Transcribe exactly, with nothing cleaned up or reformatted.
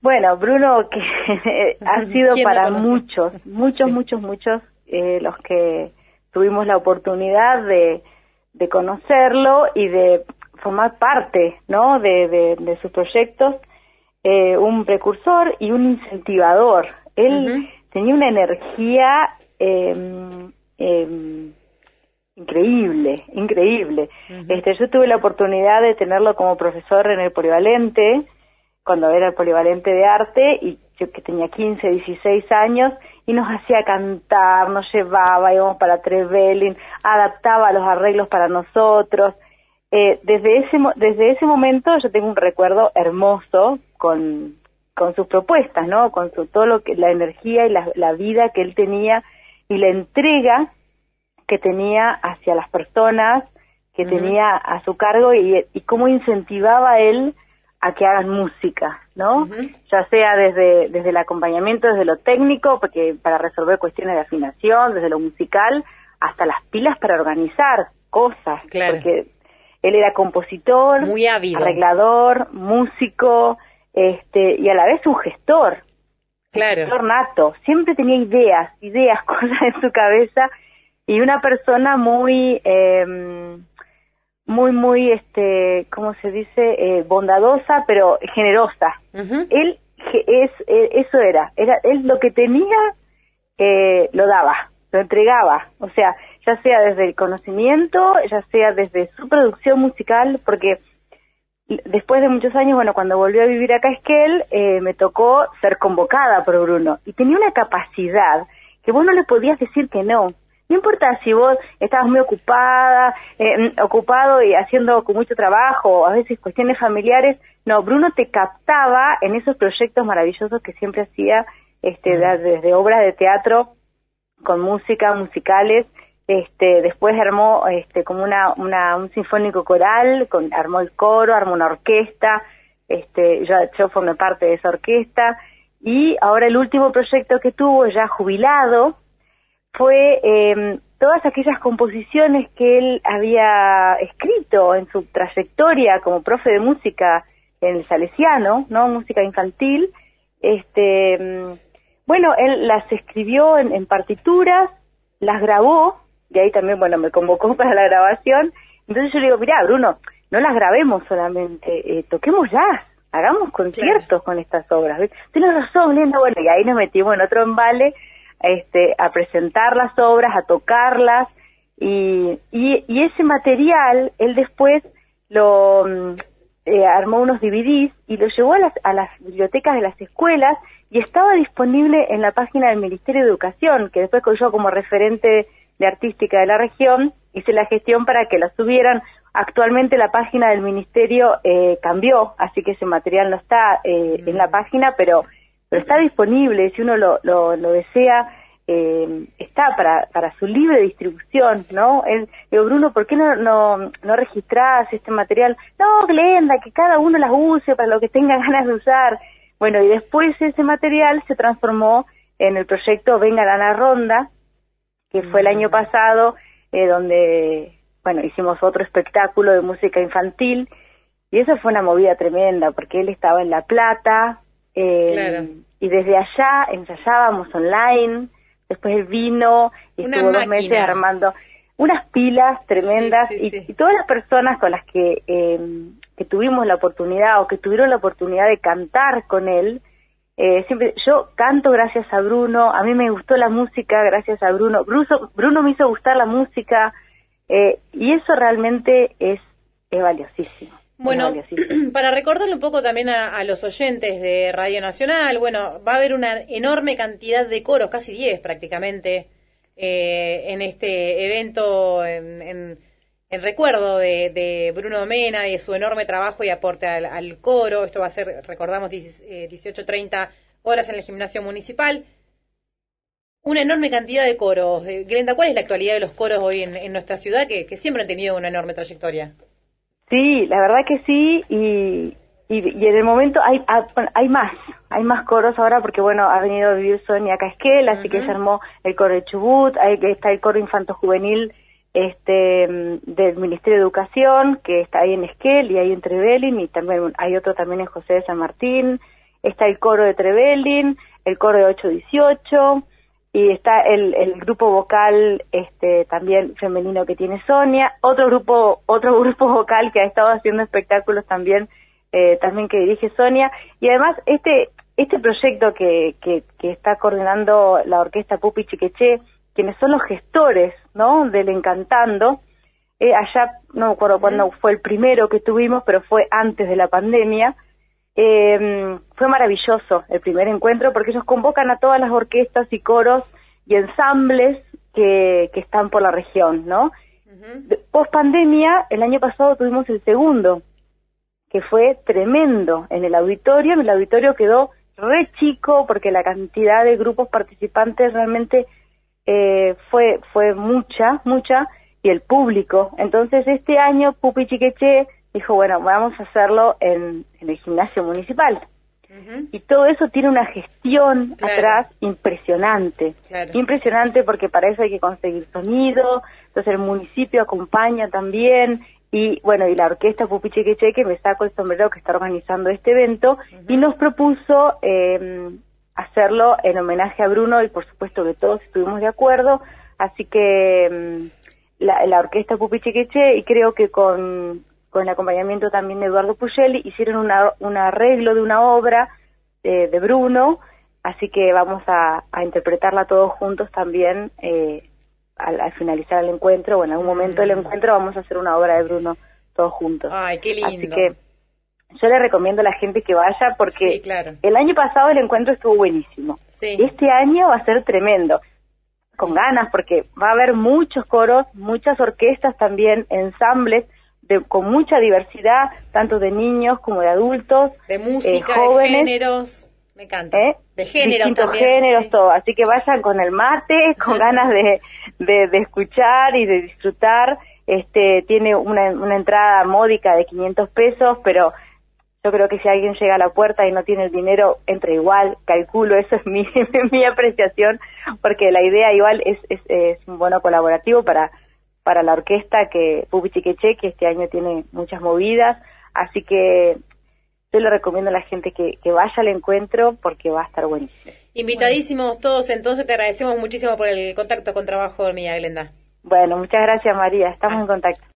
Bueno, Bruno, que ha sido para muchos, muchos, sí. muchos, muchos, eh, los que tuvimos la oportunidad de, de conocerlo y de formar parte, ¿no?, de, de, de sus proyectos, eh, un precursor y un incentivador. Él uh-huh. tenía una energía eh, eh, increíble, increíble. Uh-huh. Este, yo tuve la oportunidad de tenerlo como profesor en el Polivalente, cuando era el Polivalente de Arte, y yo que tenía quince, dieciséis años, y nos hacía cantar, nos llevaba, íbamos para Trevelin, adaptaba los arreglos para nosotros. Eh, desde ese desde ese momento yo tengo un recuerdo hermoso con con sus propuestas, ¿no? Con su todo lo que la energía y la, la vida que él tenía y la entrega que tenía hacia las personas que uh-huh. tenía a su cargo y, y cómo incentivaba él a que hagan música, ¿no? Uh-huh. Ya sea desde desde el acompañamiento, desde lo técnico, porque para resolver cuestiones de afinación, desde lo musical, hasta las pilas para organizar cosas, claro. porque él era compositor, muy ávido, arreglador, músico, este, y a la vez un gestor, claro. un gestor nato. Siempre tenía ideas, ideas, cosas en su cabeza, y una persona muy, eh, muy, muy, este, ¿cómo se dice? Eh, bondadosa, pero generosa. Uh-huh. Él es, eh, eso era, era, él lo que tenía, eh, lo daba, lo entregaba, o sea, ya sea desde el conocimiento, ya sea desde su producción musical, porque después de muchos años, bueno, cuando volví a vivir acá a Esquel, eh, me tocó ser convocada por Bruno, y tenía una capacidad que vos no le podías decir que no. No importa si vos estabas muy ocupada, eh, ocupado y haciendo con mucho trabajo, a veces cuestiones familiares, no, Bruno te captaba en esos proyectos maravillosos que siempre hacía, este, mm. desde obras de teatro, con música, musicales, este, después armó este como una, una un sinfónico coral, con, armó el coro, armó una orquesta, este, yo, yo formé parte de esa orquesta, y ahora el último proyecto que tuvo, ya jubilado, fue eh, todas aquellas composiciones que él había escrito en su trayectoria como profe de música en el Salesiano, ¿no? Música infantil. Este, bueno, él las escribió en, en partituras, las grabó, y ahí también, bueno, me convocó para la grabación. Entonces yo le digo, mirá, Bruno, no las grabemos solamente, eh, toquemos jazz, hagamos conciertos claro. con estas obras. ¿Ves? Tienes razón, Linda. Bueno, y ahí nos metimos en otro embale, Este, a presentar las obras, a tocarlas, y, y, y ese material, él después lo eh, armó unos D V Ds y lo llevó a las, a las bibliotecas de las escuelas, y estaba disponible en la página del Ministerio de Educación, que después yo como referente de artística de la región hice la gestión para que la subieran. Actualmente la página del Ministerio eh, cambió, así que ese material no está eh, mm. en la página, pero pero está disponible, si uno lo, lo, lo desea, eh, está para, para su libre distribución, ¿no? Él, digo, Bruno, ¿por qué no, no, no registrás este material? No, Glenda, que cada uno las use para lo que tenga ganas de usar. Bueno, y después ese material se transformó en el proyecto Venga la Ronda, que fue el año pasado, eh, donde, bueno, hicimos otro espectáculo de música infantil, y eso fue una movida tremenda, porque él estaba en La Plata, Eh, claro. y desde allá ensayábamos online, después él vino y Una estuvo máquina. dos meses armando unas pilas tremendas, sí, sí, y, sí. y todas las personas con las que, eh, que tuvimos la oportunidad o que tuvieron la oportunidad de cantar con él, eh, siempre yo canto gracias a Bruno, a mí me gustó la música gracias a Bruno, Bruno, Bruno me hizo gustar la música, eh, y eso realmente es, es valiosísimo. Bueno, para recordarle un poco también a, a los oyentes de Radio Nacional, bueno, va a haber una enorme cantidad de coros, casi diez prácticamente, eh, en este evento en, en, en recuerdo de, de Bruno Mena y de su enorme trabajo y aporte al, al coro. Esto va a ser, recordamos, dieciocho treinta horas en el gimnasio municipal. Una enorme cantidad de coros. Glenda, ¿cuál es la actualidad de los coros hoy en, en nuestra ciudad, que, que siempre han tenido una enorme trayectoria? Sí, la verdad que sí, y, y, y en el momento hay hay más, hay más coros ahora, porque bueno, ha venido a vivir Sonia acá a Esquel, así uh-huh. que se armó el coro de Chubut, hay, está el coro infanto-juvenil este, del Ministerio de Educación, que está ahí en Esquel, y hay en Trevelin, y también hay otro también en José de San Martín, está el coro de Trevelin, el coro de ocho dieciocho, y está el, el grupo vocal este también femenino que tiene Sonia, otro grupo otro grupo vocal que ha estado haciendo espectáculos también eh, también que dirige Sonia, y además este este proyecto que, que, que está coordinando la orquesta Pupi Chiqueché, quienes son los gestores, ¿no?, del Encantando, eh, allá, no me acuerdo cuándo fue el primero que tuvimos, pero fue antes de la pandemia. Eh, fue maravilloso el primer encuentro porque ellos convocan a todas las orquestas y coros y ensambles que, que están por la región, ¿no? Uh-huh. Post pandemia, el año pasado tuvimos el segundo, que fue tremendo en el auditorio. En el auditorio quedó re chico porque la cantidad de grupos participantes realmente eh, fue fue mucha, mucha, y el público. Entonces este año Pupi Chiqueché dijo, bueno, vamos a hacerlo en, en el gimnasio municipal. Uh-huh. Y todo eso tiene una gestión claro. atrás impresionante. Claro. Impresionante porque para eso hay que conseguir sonido, entonces el municipio acompaña también, y bueno, y la orquesta Pupi Chiqueché, que me saco el sombrero, que está organizando este evento, uh-huh. y nos propuso eh, hacerlo en homenaje a Bruno, y por supuesto que todos estuvimos de acuerdo, así que eh, la, la orquesta Pupi Chiqueché, y creo que con... con el acompañamiento también de Eduardo Pugelli, hicieron una, un arreglo de una obra de, de Bruno, así que vamos a, a interpretarla todos juntos también eh, al, al finalizar el encuentro, o en algún momento del encuentro vamos a hacer una obra de Bruno todos juntos. Ay, qué lindo. Así que yo le recomiendo a la gente que vaya porque sí, claro. el año pasado el encuentro estuvo buenísimo. Sí. Este año va a ser tremendo, con ganas, porque va a haber muchos coros, muchas orquestas también, ensambles, De, con mucha diversidad, tanto de niños como de adultos, de música, eh, jóvenes, de géneros, me encanta, ¿eh? de géneros distintos también, géneros, sí. todo, así que vayan con el mate, con ganas de, de, de escuchar y de disfrutar. Este tiene una, una entrada módica de quinientos pesos, pero yo creo que si alguien llega a la puerta y no tiene el dinero, entra igual, calculo, eso es mi, mi apreciación, porque la idea igual es, es, es un bono colaborativo para para la orquesta que Pupi Chiqueché, que este año tiene muchas movidas, así que yo le recomiendo a la gente que, que vaya al encuentro porque va a estar buenísimo. Invitadísimos bueno. todos, entonces te agradecemos muchísimo por el contacto con Trabajo Hormiga, Glenda. Bueno, muchas gracias María, estamos ah. en contacto.